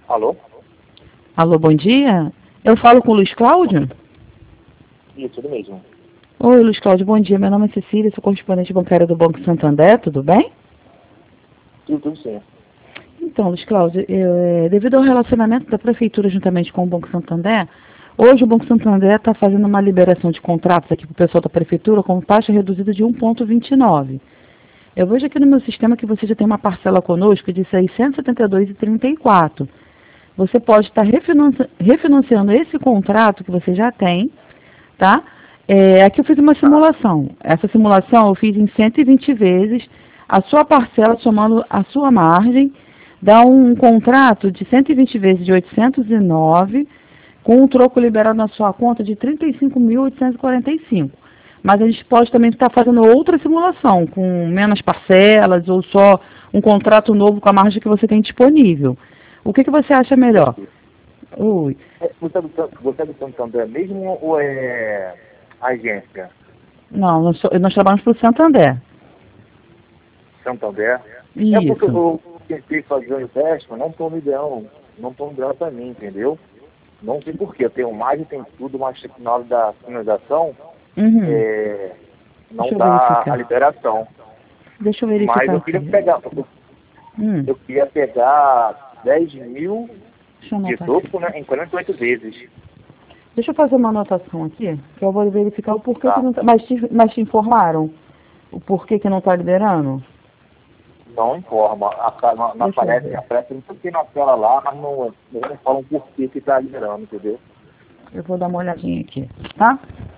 Alô? Alô, bom dia. Eu falo com o Luiz Cláudio? Isso, ele mesmo. Oi, Luiz Cláudio, bom dia. Meu nome é Cecília, sou correspondente bancária do Banco Santander, tudo bem? Tudo sim. Então, Luiz Cláudio, devido ao relacionamento da Prefeitura juntamente com o Banco Santander, hoje o Banco Santander está fazendo uma liberação de contratos aqui para o pessoal da Prefeitura com taxa reduzida de 1,29. Eu vejo aqui no meu sistema que você já tem uma parcela conosco de R$ 672,34. Você pode estar refinanciando esse contrato que você já tem, tá? Aqui eu fiz uma simulação. Essa simulação eu fiz em 120 vezes. A sua parcela, somando a sua margem, dá um contrato de 120 vezes de 809, com um troco liberado na sua conta de 35.845. Mas a gente pode também estar fazendo outra simulação, com menos parcelas ou só um contrato novo com a margem que você tem disponível. O que você acha melhor? Oi. Você é do Santander mesmo ou é agência? Não, nós trabalhamos para o Santander. Santander? É porque Isso. eu tentei fazer um empréstimo, não estou me dando, para mim, entendeu? Não sei porquê, eu tenho margem, tem tudo, mas na hora da finalização, Uhum. não Deixa eu dá verificar. a liberação. Deixa eu verificar. Mas eu queria pegar, eu queria pegar 10 mil Deixa eu de anotar topo, aqui. né, em 48 vezes. Deixa eu fazer uma anotação aqui, que eu vou verificar o porquê que Tá? não tá. Mas te informaram o porquê que não está liberando? Não informa. Não Deixa eu aparece, ver. aparece não sei na tela lá, mas não falam por que está liberando, entendeu? Eu vou dar uma olhadinha aqui, tá?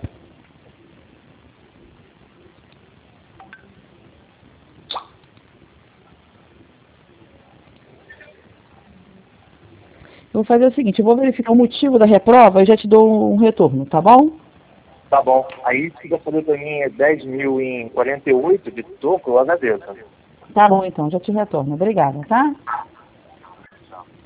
Eu vou fazer o seguinte, eu vou verificar o motivo da reprova e já te dou um retorno, tá bom? Tá bom. Aí fica fazer pra mim 10 mil em 48 de toco, eu agradeço. Tá bom então, já te retorno. Obrigada, tá?